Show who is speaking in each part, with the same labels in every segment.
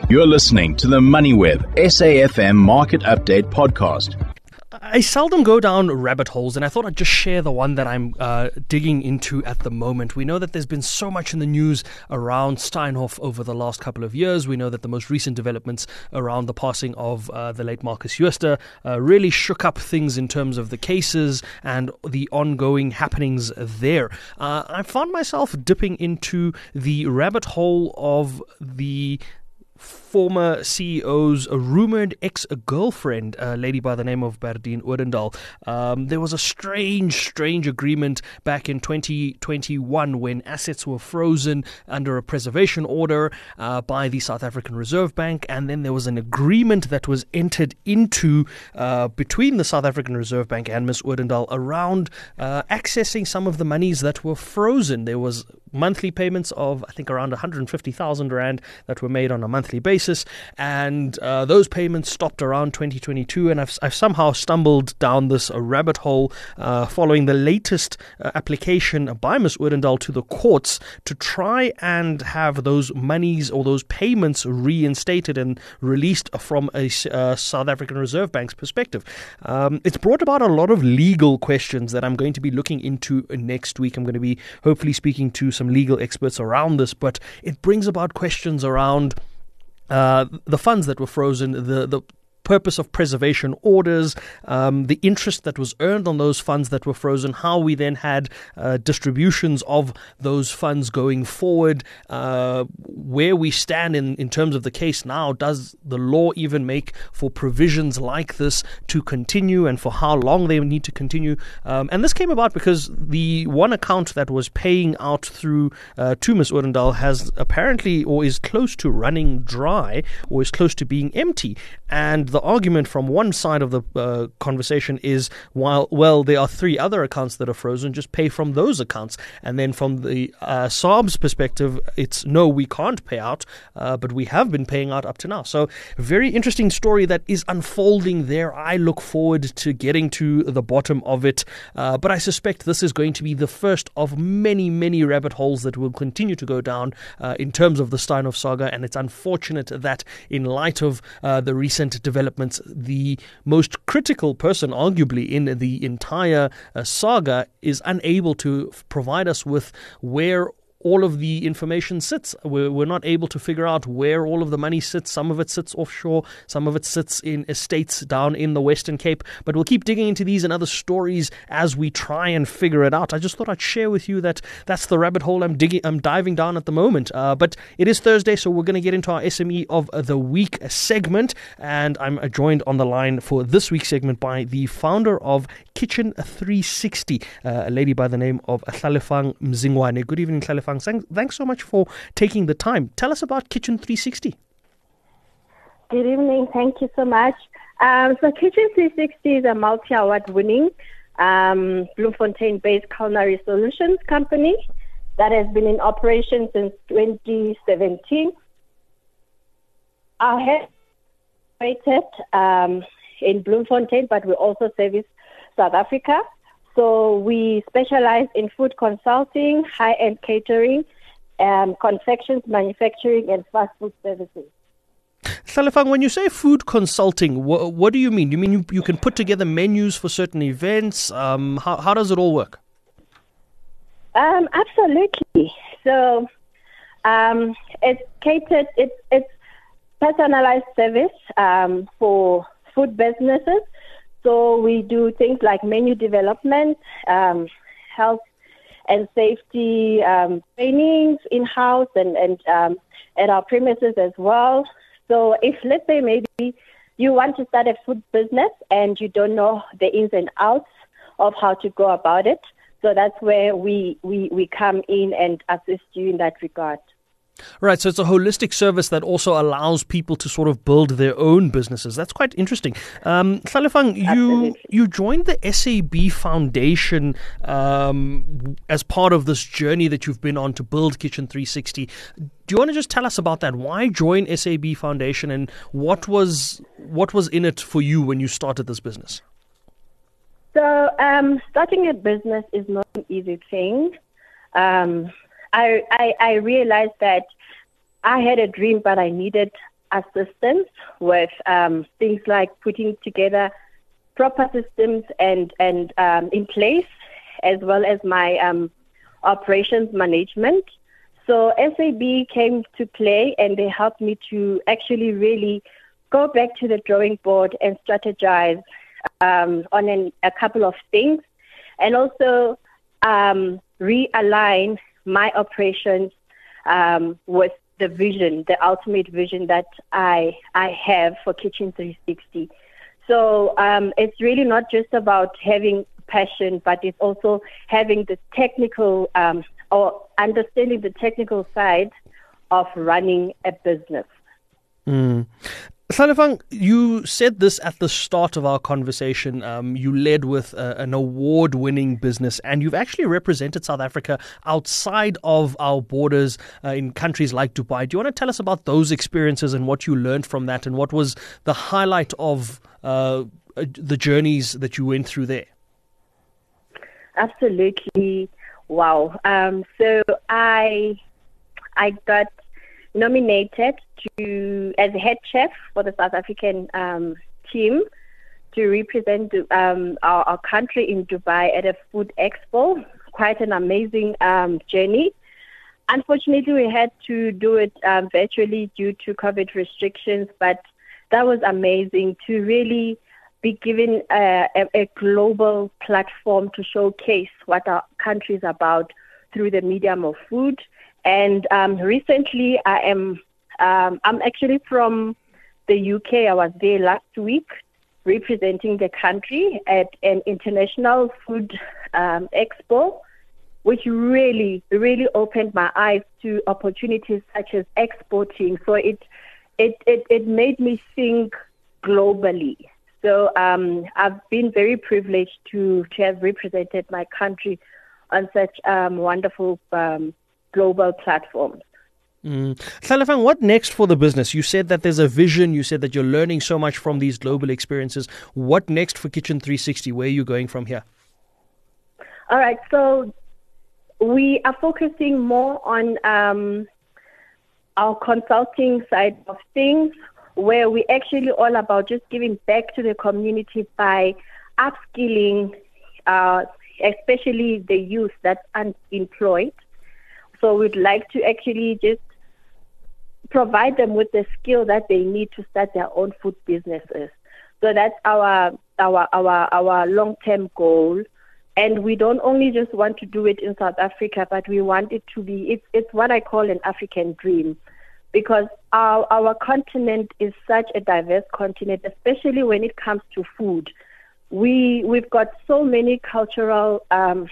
Speaker 1: You're listening to the MoneyWeb SAFM Market Update Podcast.
Speaker 2: I seldom go down rabbit holes, and I thought I'd just share the one that I'm digging into at the moment. We know that there's been so much in the news around Steinhoff over the last couple of years. We know that the most recent developments around the passing of the late Marcus Jooste really shook up things in terms of the cases and the ongoing happenings there. I found myself dipping into the rabbit hole of the former CEO's rumoured ex-girlfriend, a lady by the name of Berdine Odendaal. There was a strange agreement back in 2021 when assets were frozen under a preservation order by the South African Reserve Bank, and then there was an agreement that was entered into between the South African Reserve Bank and Ms. Odendaal around accessing some of the monies that were frozen. There was monthly payments of, I think, around 150,000 Rand that were made on a monthly basis, and those payments stopped around 2022, and I've somehow stumbled down this rabbit hole following the latest application by Ms. Odendaal to the courts to try and have those monies or those payments reinstated and released from a South African Reserve Bank's perspective. It's brought about a lot of legal questions that I'm going to be looking into next week. I'm going to be hopefully speaking to some legal experts around this, but it brings about questions around the funds that were frozen, the purpose of preservation orders, the interest that was earned on those funds that were frozen, how we then had distributions of those funds going forward, where we stand in terms of the case now. Does the law even make for provisions like this to continue, and for how long they need to continue? And this came about because the one account that was paying out through to Ms. Odendaal has apparently, or is close to running dry, or is close to being empty. And the argument from one side of the conversation is, while there are three other accounts that are frozen, just pay from those accounts. And then from the SARB's perspective, it's no, we can't pay out, but we have been paying out up to now. So very interesting story that is unfolding there. I look forward to getting to the bottom of it, but I suspect this is going to be the first of many rabbit holes that will continue to go down in terms of the Steinhoff saga. And it's unfortunate that in light of the recent developments, the most critical person arguably in the entire saga is unable to provide us with where all of the information sits. We're not able to figure out where all of the money sits. Some of it sits offshore, some of it sits in estates down in the Western Cape, but we'll keep digging into these and other stories as we try and figure it out. I just thought I'd share with you that that's the rabbit hole I'm diving down at the moment. But it is Thursday, so we're going to get into our SME of the week segment, and I'm joined on the line for this week's segment by the founder of Kitchen 360, a lady by the name of Hlalefang Mzingwane. Good evening, Hlalefang. Thanks so much for taking the time. Tell us about Kitchen 360.
Speaker 3: Good evening. Thank you so much. So Kitchen 360 is a multi-award winning Bloemfontein-based culinary solutions company that has been in operation since 2017. Our head is located in Bloemfontein, but we also service South Africa. So we specialize in food consulting, high-end catering, confections, manufacturing, and fast food services.
Speaker 2: Hlalefang, when you say food consulting, what do you mean? You mean you can put together menus for certain events? How does it all work?
Speaker 3: Absolutely. So it's catered. It's personalized service for food businesses. So we do things like menu development, health and safety trainings in-house and at our premises as well. So if, let's say, maybe you want to start a food business and you don't know the ins and outs of how to go about it, so that's where we come in and assist you in that regard.
Speaker 2: Right, so it's a holistic service that also allows people to sort of build their own businesses. That's quite interesting. Hlalefang, you joined the SAB Foundation as part of this journey that you've been on to build Kitchen 360. Do you want to just tell us about that? Why join SAB Foundation, and what was in it for you when you started this business?
Speaker 3: So starting a business is not an easy thing. I realized that I had a dream, but I needed assistance with things like putting together proper systems and in place, as well as my operations management. So SAB came to play, and they helped me to actually really go back to the drawing board and strategize on a couple of things, and also realign my operations with the vision, the ultimate vision that I have for Kitchen 360. So it's really not just about having passion, but it's also having the technical or understanding the technical side of running a business.
Speaker 2: Hlalefang, you said this at the start of our conversation. You led with an award-winning business, and you've actually represented South Africa outside of our borders in countries like Dubai. Do you want to tell us about those experiences and what you learned from that, and what was the highlight of the journeys that you went through there?
Speaker 3: Absolutely. Wow. So I got nominated as head chef for the South African team to represent our country in Dubai at a food expo. Quite an amazing journey. Unfortunately, we had to do it virtually due to COVID restrictions, but that was amazing to really be given a global platform to showcase what our country is about through the medium of food. And recently, I'm actually from the UK. I was there last week representing the country at an international food expo, which really, really opened my eyes to opportunities such as exporting. So it made me think globally. So I've been very privileged to have represented my country on such wonderful global platforms.
Speaker 2: Hlalefang, what next for the business? You said that there's a vision. You said that you're learning so much from these global experiences. What next for Kitchen 360? Where are you going from here?
Speaker 3: All right. So we are focusing more on our consulting side of things, where we actually all about just giving back to the community by upskilling, especially the youth that's unemployed. So we'd like to actually just provide them with the skill that they need to start their own food businesses. So that's our long-term goal. And we don't only just want to do it in South Africa, but we want it to be, it's what I call an African dream. Because our continent is such a diverse continent, especially when it comes to food. We've got so many cultural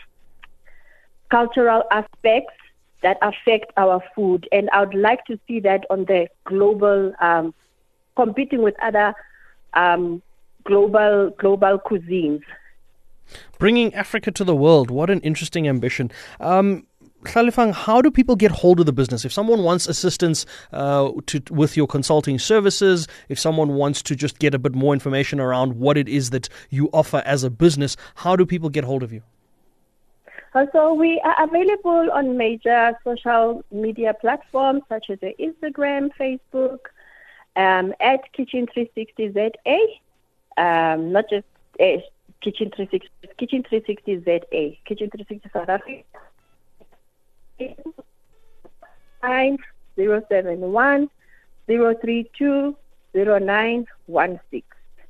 Speaker 3: aspects that affect our food, and I would like to see that on the global, competing with other global cuisines.
Speaker 2: Bringing Africa to the world, what an interesting ambition. Hlalefang, how do people get hold of the business? If someone wants assistance with your consulting services, if someone wants to just get a bit more information around what it is that you offer as a business, how do people get hold of you?
Speaker 3: So we are available on major social media platforms such as Instagram, Facebook, at Kitchen 360 ZA, not just Kitchen 360, Kitchen 360 ZA, Kitchen 360 South Africa. 071 032 0916.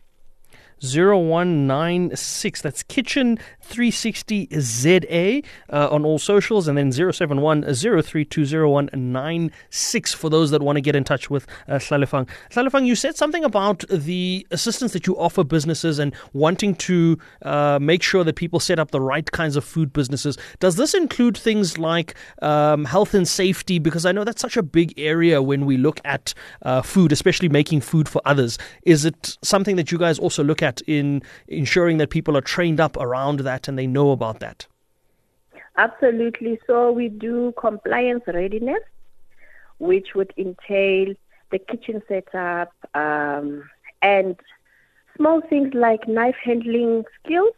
Speaker 2: 0196. That's Kitchen 360 ZA on all socials, and then 071 032 0196 for those that want to get in touch with Hlalefang. Hlalefang, you said something about the assistance that you offer businesses and wanting to make sure that people set up the right kinds of food businesses. Does this include things like health and safety? Because I know that's such a big area when we look at food, especially making food for others. Is it something that you guys also look at in ensuring that people are trained up around that and they know about that?
Speaker 3: Absolutely. So we do compliance readiness, which would entail the kitchen setup and small things like knife handling skills,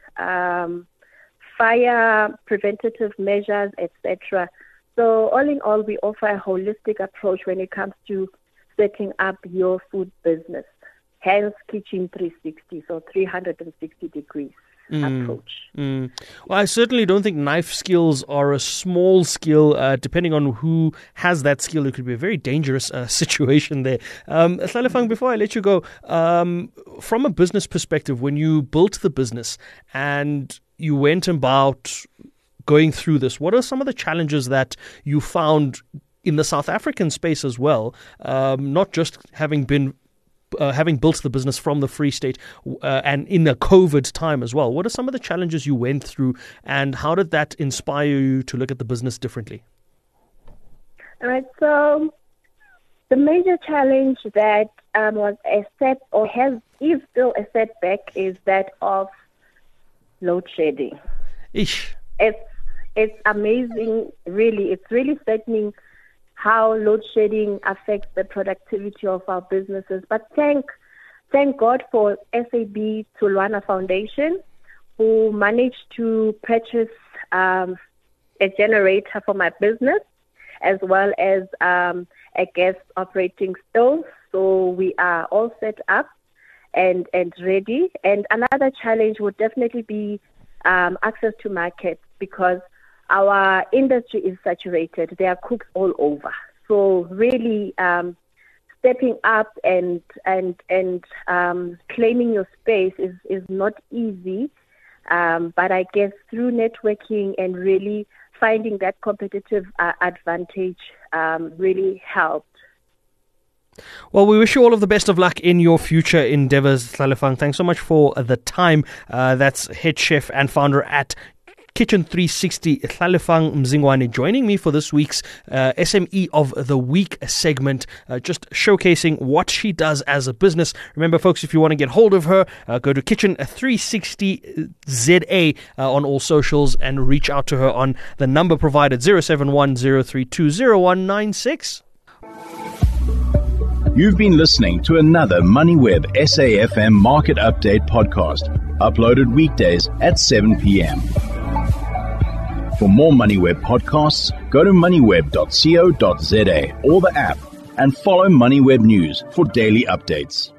Speaker 3: fire preventative measures, etc. So all in all, we offer a holistic approach when it comes to setting up your food business. Hence, Kitchen 360, so 360 degrees approach.
Speaker 2: Well, I certainly don't think knife skills are a small skill. Depending on who has that skill, it could be a very dangerous situation there. Hlalefang, before I let you go, from a business perspective, when you built the business and you went about going through this, what are some of the challenges that you found in the South African space as well, not just having built the business from the Free State and in a COVID time as well? What are some of the challenges you went through, and how did that inspire you to look at the business differently?
Speaker 3: All right, so the major challenge that was a set or is still a setback is that of load shedding. It's amazing, really. It's really threatening how load shedding affects the productivity of our businesses. But thank God for SAB Tulwana Foundation, who managed to purchase a generator for my business, as well as a gas operating stove. So we are all set up and ready. And another challenge would definitely be access to markets, because our industry is saturated. There are cooks all over. So really stepping up and claiming your space is not easy. But I guess through networking and really finding that competitive advantage really helped.
Speaker 2: Well, we wish you all of the best of luck in your future endeavors, Hlalefang. Thanks so much for the time. That's head chef and founder at Kitchen 360, Hlalefang Mzingwane, joining me for this week's SME of the Week segment, just showcasing what she does as a business. Remember, folks, if you want to get hold of her, go to Kitchen 360 ZA on all socials and reach out to her on the number provided, 071-032-0196.
Speaker 1: You've been listening to another MoneyWeb SAFM Market Update podcast, uploaded weekdays at 7 p.m. For more MoneyWeb podcasts, go to moneyweb.co.za or the app and follow MoneyWeb News for daily updates.